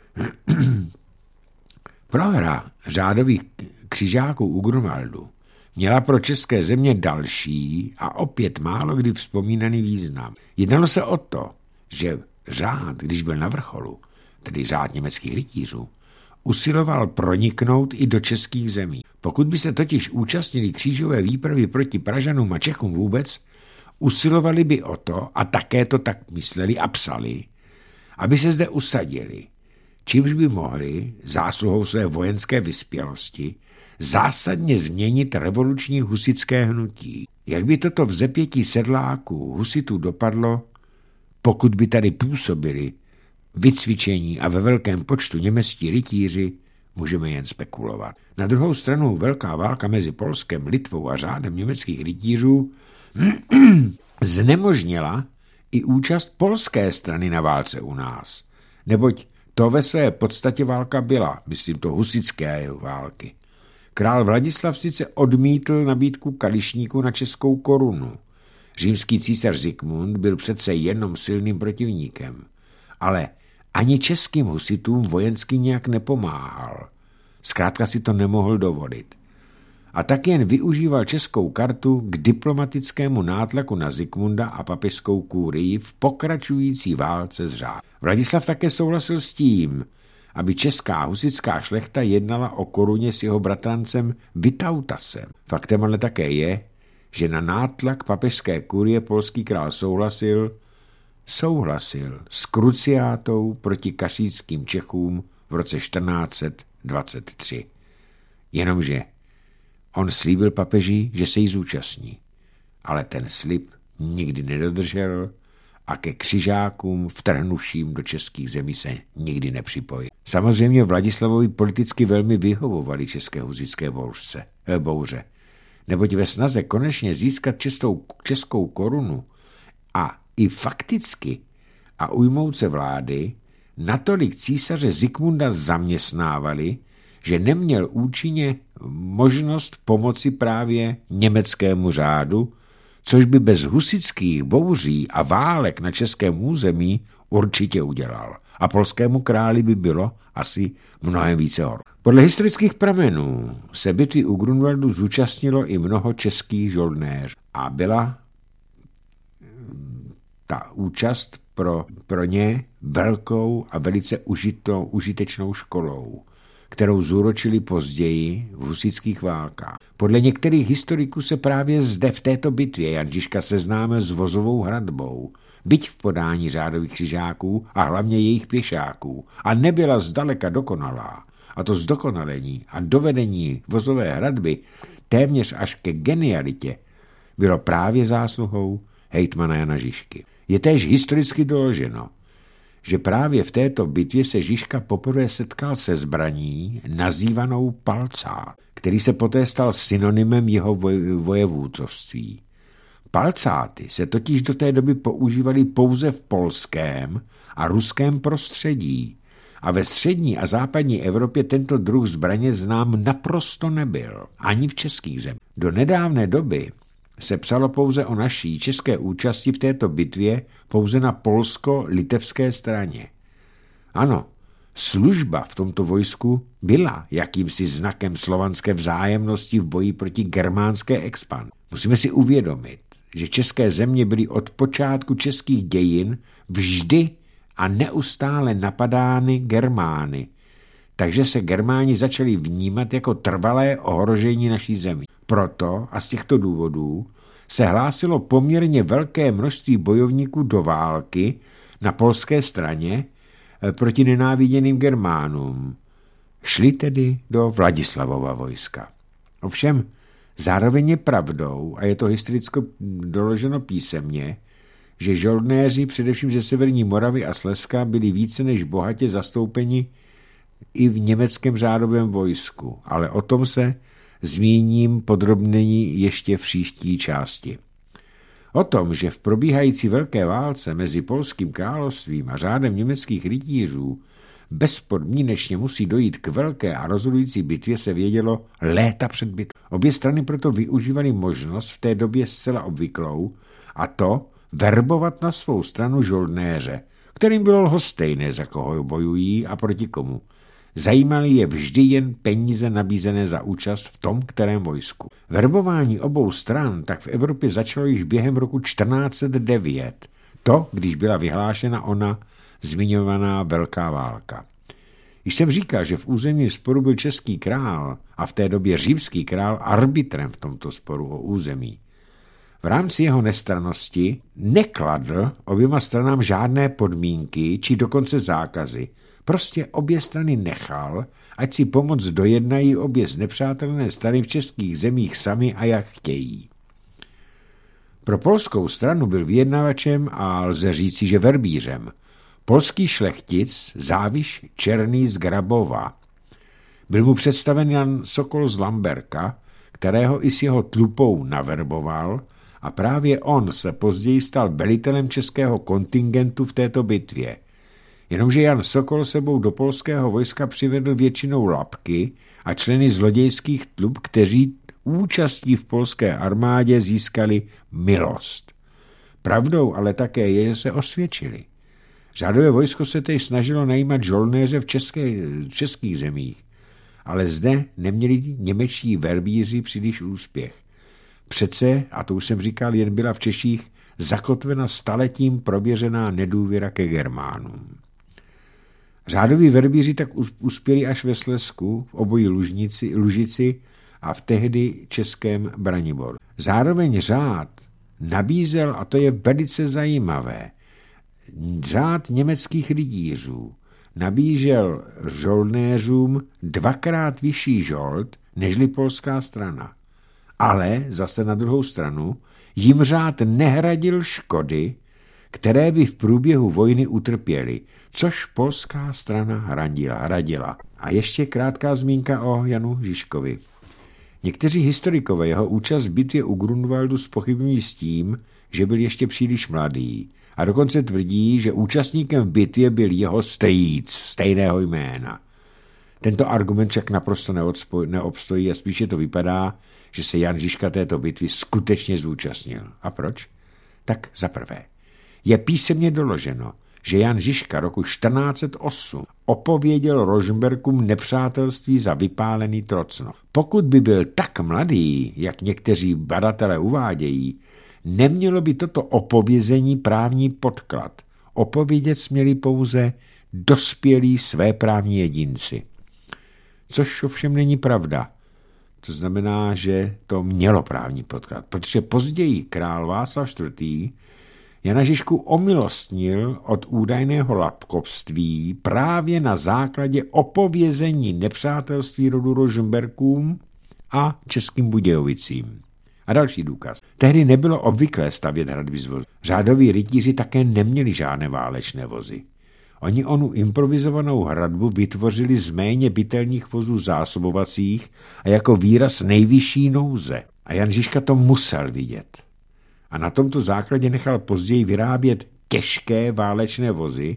Prohra řádových křižáků u Grunwaldu měla pro české země další a opět málo kdy vzpomínaný význam. Jednalo se o to, že řád, když byl na vrcholu, tedy řád německých rytířů, usiloval proniknout i do českých zemí. Pokud by se totiž účastnili křížové výpravy proti Pražanům a Čechům vůbec, usilovali by o to, a také to tak mysleli a psali, aby se zde usadili, čímž by mohli zásluhou své vojenské vyspělosti zásadně změnit revoluční husitské hnutí. Jak by toto vzepětí sedláků husitů dopadlo, pokud by tady působili vycvičení a ve velkém počtu němečtí rytíři, můžeme jen spekulovat. Na druhou stranu velká válka mezi Polskem, Litvou a řádem německých rytířů znemožnila i účast polské strany na válce u nás, neboť to ve své podstatě válka byla, myslím to husitské války. Král Vladislav sice odmítl nabídku kališníků na českou korunu. Římský císař Zikmund byl přece jenom silným protivníkem, ale ani českým husitům vojensky nějak nepomáhal. Zkrátka si to nemohl dovolit. A tak jen využíval českou kartu k diplomatickému nátlaku na Zikmunda a papežskou kurii v pokračující válce s Řádem. Vladislav také souhlasil s tím, aby česká husitská šlechta jednala o koruně s jeho bratrancem Vytautasem. Faktem ale také je, že na nátlak papežské kurie polský král souhlasil, souhlasil s kruciátou proti kašíckým Čechům v roce čtrnáct set dvacet tři. Jenomže on slíbil papeži, že se jí zúčastní, ale ten slib nikdy nedodržel a ke křižákům vtrhnuším do českých zemí se nikdy nepřipojil. Samozřejmě Vladislavovi politicky velmi vyhovovali české husitské bouřce, eh, bouře, neboť ve snaze konečně získat českou, českou korunu a i fakticky a ujmout se vlády, natolik císaře Zikmunda zaměstnávali, že neměl účinně možnost pomoci právě německému řádu, což by bez husitských bouří a válek na českém území určitě udělal. A polskému králi by bylo asi mnohem více hor. Podle historických pramenů se bitvy u Grunwaldu zúčastnilo i mnoho českých žoldnéřů a byla ta účast pro, pro ně velkou a velice užitou, užitečnou školou, kterou zúročili později v husitských válkách. Podle některých historiků se právě zde v této bitvě Jan Žižka seznámil s vozovou hradbou, byť v podání řádových křižáků a hlavně jejich pěšáků, a nebyla zdaleka dokonalá. A to zdokonalení a dovedení vozové hradby téměř až ke genialitě bylo právě zásluhou hejtmana Jana Žižky. Je též historicky doloženo, že právě v této bitvě se Žižka poprvé setkal se zbraní nazývanou palcát, který se poté stal synonymem jeho vojevůdcovství. Palcáty se totiž do té doby používaly pouze v polském a ruském prostředí a ve střední a západní Evropě tento druh zbraně znám naprosto nebyl, ani v českých zemích. Do nedávné doby se psalo pouze o naší české účasti v této bitvě pouze na polsko-litevské straně. Ano, služba v tomto vojsku byla jakýmsi znakem slovanské vzájemnosti v boji proti germánské expanzi. Musíme si uvědomit, že české země byly od počátku českých dějin vždy a neustále napadány Germány, takže se Germáni začali vnímat jako trvalé ohrožení naší země. Proto a z těchto důvodů se hlásilo poměrně velké množství bojovníků do války na polské straně proti nenáviděným Germánům. Šli tedy do Vladislavova vojska. Ovšem, zároveň je pravdou, a je to historicky doloženo písemně, že žoldnéři především ze severní Moravy a Slezska byli více než bohatě zastoupeni i v německém řádovém vojsku, ale o tom se zmíním podrobněji ještě v příští části. O tom, že v probíhající velké válce mezi Polským královstvím a řádem německých rytířů bezpodmínečně musí dojít k velké a rozhodující bitvě, se vědělo léta před bitvou. Obě strany proto využívaly možnost v té době zcela obvyklou, a to verbovat na svou stranu žoldnéře, kterým bylo lhostejné, za koho bojují a proti komu. Zajímaly je vždy jen peníze nabízené za účast v tom kterém vojsku. Verbování obou stran tak v Evropě začalo již během roku čtrnáct set devět, to, když byla vyhlášena ona zmiňovaná velká válka. Již jsem říkal, že v územním sporu byl český král a v té době římský král arbitrem v tomto sporu o území. V rámci jeho nestrannosti nekladl oběma stranám žádné podmínky či dokonce zákazy. Prostě obě strany nechal, ať si pomoc dojednají obě znepřátelné strany v českých zemích sami a jak chtějí. Pro polskou stranu byl vyjednavačem a lze říci, že verbířem polský šlechtic Záviš Černý z Grabova. Byl mu představen Jan Sokol z Lamberka, kterého i s jeho tlupou naverboval, a právě on se později stal velitelem českého kontingentu v této bitvě. Jenomže Jan Sokol sebou do polského vojska přivedl většinou lapky a členy zlodějských tlup, kteří účastí v polské armádě získali milost. Pravdou ale také je, že se osvědčili. Řádové vojsko se teď snažilo najímat žoldnéře v, české, v českých zemích, ale zde neměli němečtí verbíři příliš úspěch. Přece, a to už jsem říkal, jen byla v Češích zakotvena staletím prověřená nedůvěra ke Germánům. Řádoví verbíři tak uspěli až ve Slezsku, v obojí Lužnici, Lužici a v tehdy českém Braniboru. Zároveň řád nabízel, a to je velice zajímavé, řád německých rytířů nabížel žoldnéřům dvakrát vyšší žold nežli polská strana. Ale zase na druhou stranu jim řád nehradil škody, které by v průběhu vojny utrpěli, což polská strana hradila. hradila. A ještě krátká zmínka o Janu Žižkovi. Někteří historikové jeho účast v bitvě u Grunwaldu zpochybňují s tím, že byl ještě příliš mladý, a dokonce tvrdí, že účastníkem v bitvě byl jeho strýc stejného jména. Tento argument však naprosto neobstojí a spíše to vypadá, že se Jan Žižka této bitvy skutečně zúčastnil. A proč? Tak za prvé. Je písemně doloženo, že Jan Žižka roku čtrnáct set osm opověděl Rožmberkům nepřátelství za vypálený Trocnov. Pokud by byl tak mladý, jak někteří badatelé uvádějí, nemělo by toto opovězení právní podklad. Opovědět směli pouze dospělí svéprávní jedinci. Což ovšem není pravda. To znamená, že to mělo právní podklad, protože později král Václav čtvrtý. Jana Žižku omilostnil od údajného lapkovství právě na základě opovězení nepřátelství rodu Rožmberkům a Českým Budějovicím. A další důkaz. Tehdy nebylo obvyklé stavět hradby z vozů. Řádoví rytíři také neměli žádné válečné vozy. Oni onu improvizovanou hradbu vytvořili z méně bytelných vozů zásobovacích a jako výraz nejvyšší nouze. A Jan Žižka to musel vidět. A na tomto základě nechal později vyrábět těžké válečné vozy,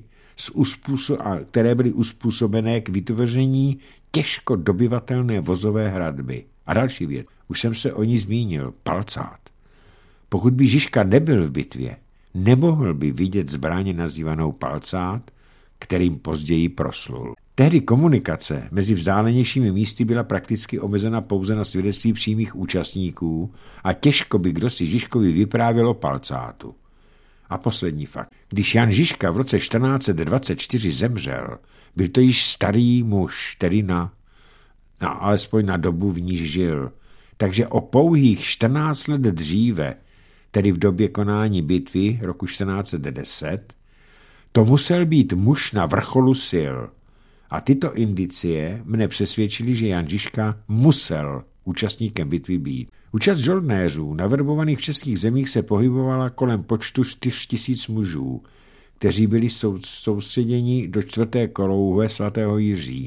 které byly uspůsobené k vytvoření těžko dobyvatelné vozové hradby. A další věc, už jsem se o ní zmínil, palcát. Pokud by Žižka nebyl v bitvě, nemohl by vidět zbraně nazývanou palcát, kterým později proslul. Tehdy komunikace mezi vzdálenějšími místy byla prakticky omezena pouze na svědectví přímých účastníků a těžko by kdo si Žižkovi vyprávěl o palcátu. A poslední fakt. Když Jan Žižka v roce čtrnáct set dvacet čtyři zemřel, byl to již starý muž, tedy na, na alespoň na dobu, v níž žil. Takže o pouhých čtrnáct let dříve, tedy v době konání bitvy roku čtrnáct set deset, to musel být muž na vrcholu sil. A tyto indicie mne přesvědčily, že Jan Žižka musel účastníkem bitvy být. Účast žoldnéřů naverbovaných v českých zemích se pohybovala kolem počtu čtyř tisíc mužů, kteří byli sou, soustředěni do čtvrté korouhve svatého Jiří.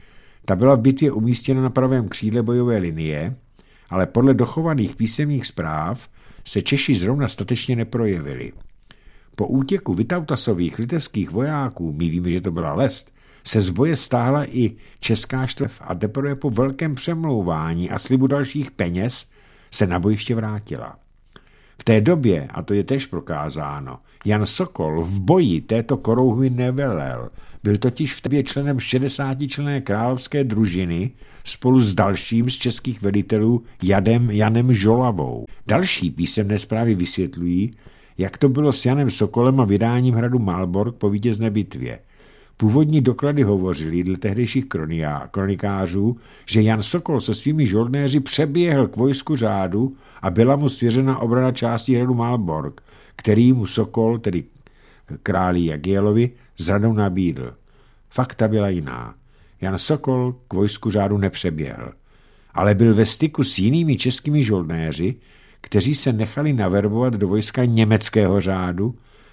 Ta byla v bitvě umístěna na pravém křídle bojové linie, ale podle dochovaných písemných zpráv se Češi zrovna statečně neprojevili. Po útěku Vytautasových litevských vojáků, my víme, že to byla lest, se z boje stáhla i česká štvrť a teprve po velkém přemlouvání a slibu dalších peněz se na bojiště vrátila. V té době, a to je též prokázáno, Jan Sokol v boji této korouhvy nevelel, byl totiž v době členem šedesátičlenné královské družiny spolu s dalším z českých velitelů Jadem Janem Žolavou. Další písemné zprávy vysvětlují, jak to bylo s Janem Sokolem a vydáním hradu Malbork po vítězné bitvě. Původní doklady hovořily dle tehdejších kronikářů, že Jan Sokol se svými žoldnéři přeběhl k vojsku řádu a byla mu svěřena obrana části hradu Malbork, který mu Sokol, tedy králi Jagielovi, s radou nabídl. Fakta byla jiná. Jan Sokol k vojsku řádu nepřeběhl, ale byl ve styku s jinými českými žoldnéři, kteří se nechali naverbovat do vojska německého řádu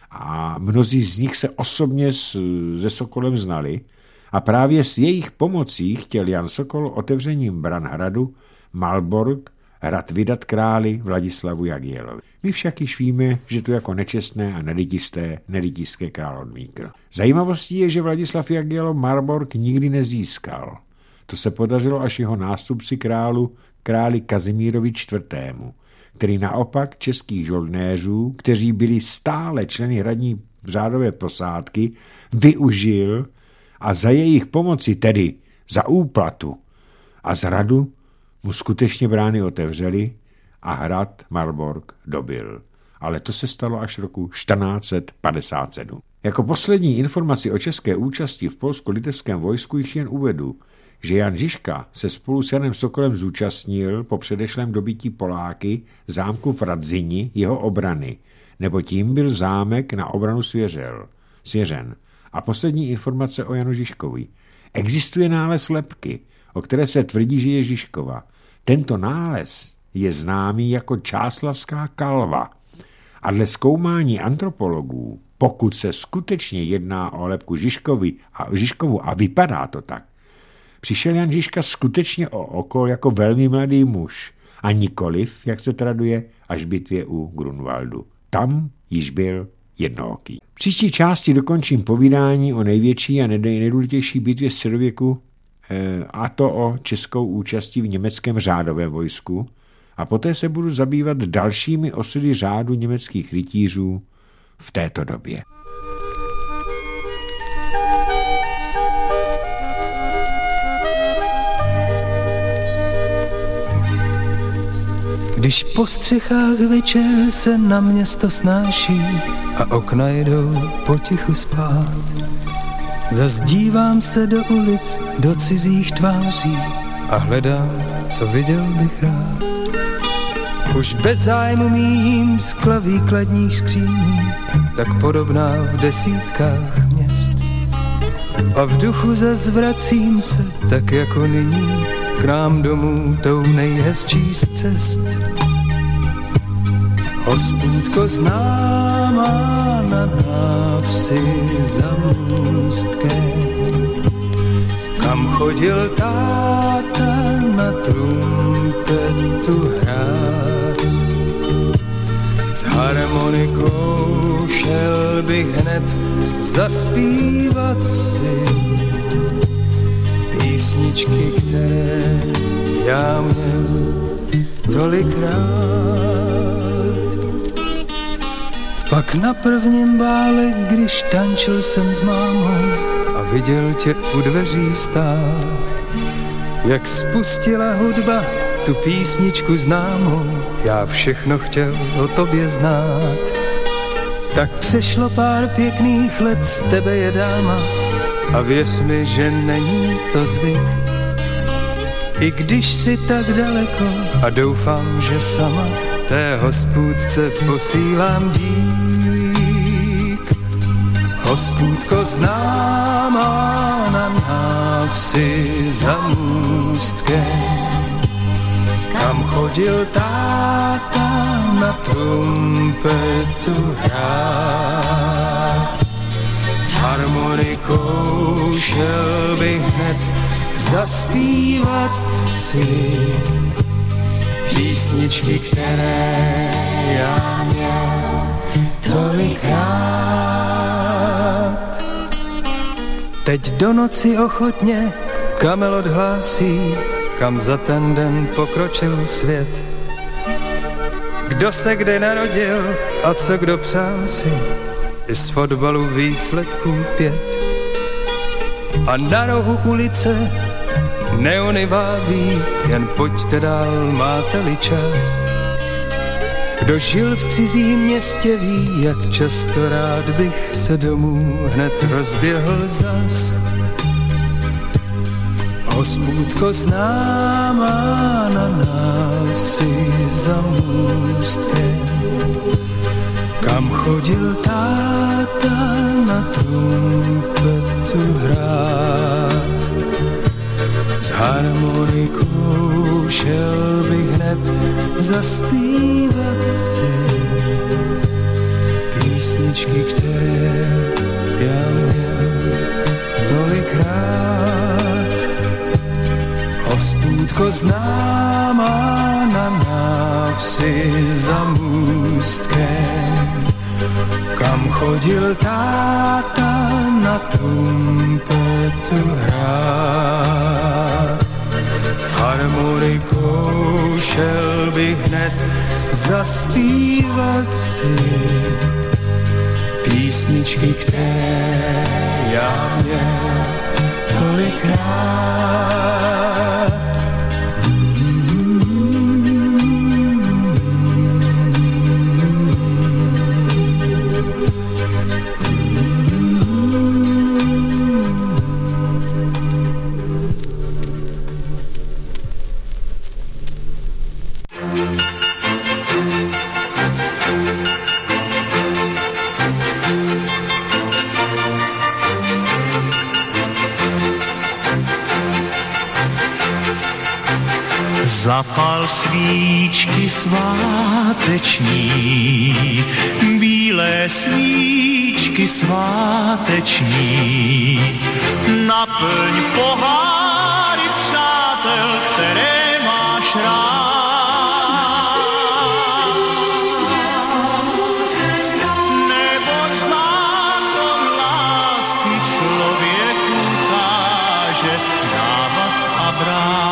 a mnozí z nich se osobně se Sokolem znali a právě s jejich pomocí chtěl Jan Sokol otevřením bran hradu Malbork hrad vydat králi Vladislavu Jagielovi. My však již víme, že to jako nečestné a nerytisté, nerytiské král odmítl. Zajímavostí je, že Vladislav Jagielo Malbork nikdy nezískal. To se podařilo až jeho nástupci králu, králi Kazimírovi čtvrtému, který naopak českých žoldnéřů, kteří byli stále členy hradní řádové posádky využil a za jejich pomoci, tedy za úplatu a zradu, mu skutečně brány otevřely a hrad Malbork dobyl. Ale to se stalo až roku čtrnáct set padesát sedm. Jako poslední informaci o české účasti v polsko-litevském vojsku již jen uvedu, že Jan Žižka se spolu s Janem Sokolem zúčastnil po předešlém dobytí Poláky zámku v Radzini jeho obrany, nebo tím byl zámek na obranu svěřel, svěřen. A poslední informace o Janu Žižkovi. Existuje nález lebky, o které se tvrdí, že je Žižkova. Tento nález je známý jako Čáslavská kalva. A dle zkoumání antropologů, pokud se skutečně jedná o lebku Žižkovi a Žižkovu a vypadá to tak, přišel Jan Žižka skutečně o oko jako velmi mladý muž a nikoliv, jak se traduje, až v bitvě u Grunwaldu. Tam již byl jednooký. V příští části dokončím povídání o největší a nejdůležitější bitvě středověku, a to o českou účastí v německém řádovém vojsku, a poté se budu zabývat dalšími osudy řádu německých rytířů v této době. Když po střechách večer se na město snáší a okna jedou potichu spát, zas dívám se do ulic, do cizích tváří a hledám, co viděl bych rád. Už bez zájmu mým skla výkladních skříní, tak podobná v desítkách měst. A v duchu zas vracím se, tak jako nyní, k nám domů tou nejhezčí z cest. Hospůdko známá na návsi za můstkem, kam chodil táta na trumpetu hrát. S harmonikou šel bych hned zaspívat si písničky, které já měl tolikrát. Pak na prvním bále, když tančil jsem s mámou a viděl tě u dveří stát, jak spustila hudba tu písničku známou, já všechno chtěl o tobě znát. Tak přešlo pár pěkných let, z tebe je dáma a věř mi, že není to zvyk. I když jsi tak daleko a doufám, že sama, té hospůdce posílám dík. Hospůdko známá na návsi za můstkem, kam chodil táta na trumpetu hrát. S harmonikou šel bych hned zaspívat si písničky, které já měl tolikrát. Teď do noci ochotně kamelot hlásí, kam za ten den pokročil svět. Kdo se kde narodil a co kdo přál si, i z fotbalu výsledků pět. A na rohu ulice neony vábí, jen pojďte dál, máte-li čas. Kdo žil v cizím městě ví, jak často rád bych se domů hned rozběhl zas. Hospůdko známá na návsi za můstkem, kam chodil táta na trumpetu hrát. S harmonikou šel bych hned zaspívat si písničky, které já měl tolikrát. Hospůdko známá na návsi za můstkem, kam chodil táta na trumpetu hrát. S harmonikou šel bych hned zaspívat si písničky, písničky, které já měl tolikrát. Zapal svíčky sváteční, bílé svíčky sváteční, naplň poháry přátel, které máš rád. Neboť zákon lásky člověku káže dávat a brát.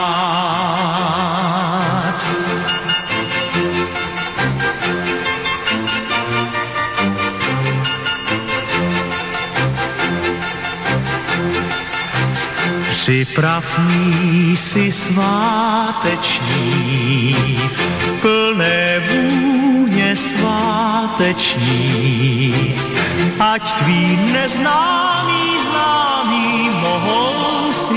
Připrav mísy sváteční, plné vůně sváteční, ať tví neznámí známí mohou si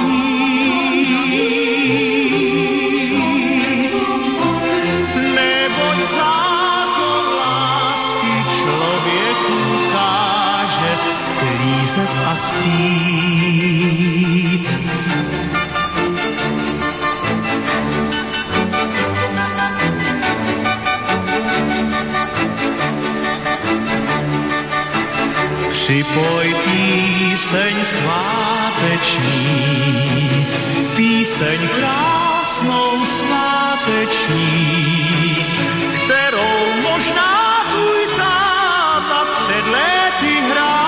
vzít. Neboť zákon lásky člověku káže sklízet a sít. Připoj píseň sváteční, píseň krásnou sváteční, kterou možná tvůj táta před léty hrál.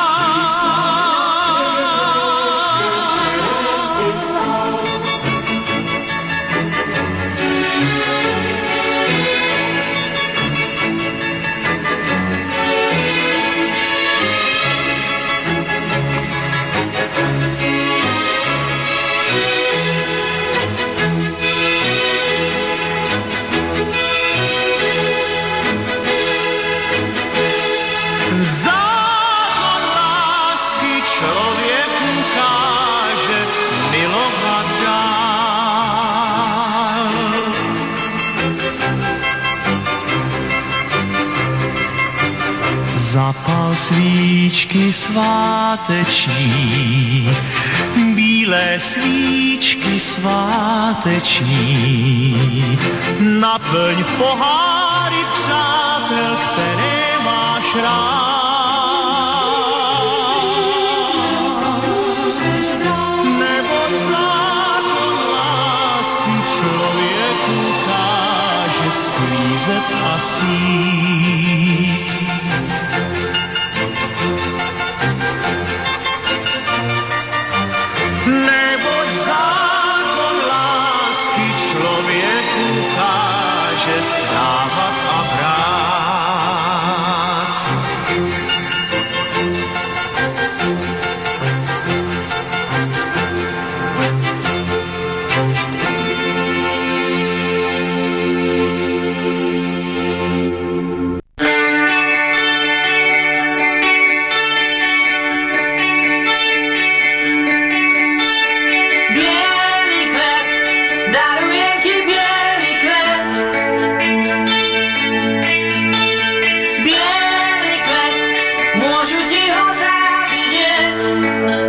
Zákon lásky člověku káže milovat dál. Zapal svíčky sváteční, bílé svíčky sváteční, naplň poháry přátel, které máš rád. Neboť zákon lásky člověku káže sklízet a sít. Neboť zákon lásky člověku káže dávat a brát. Môžu ti ho závidieť,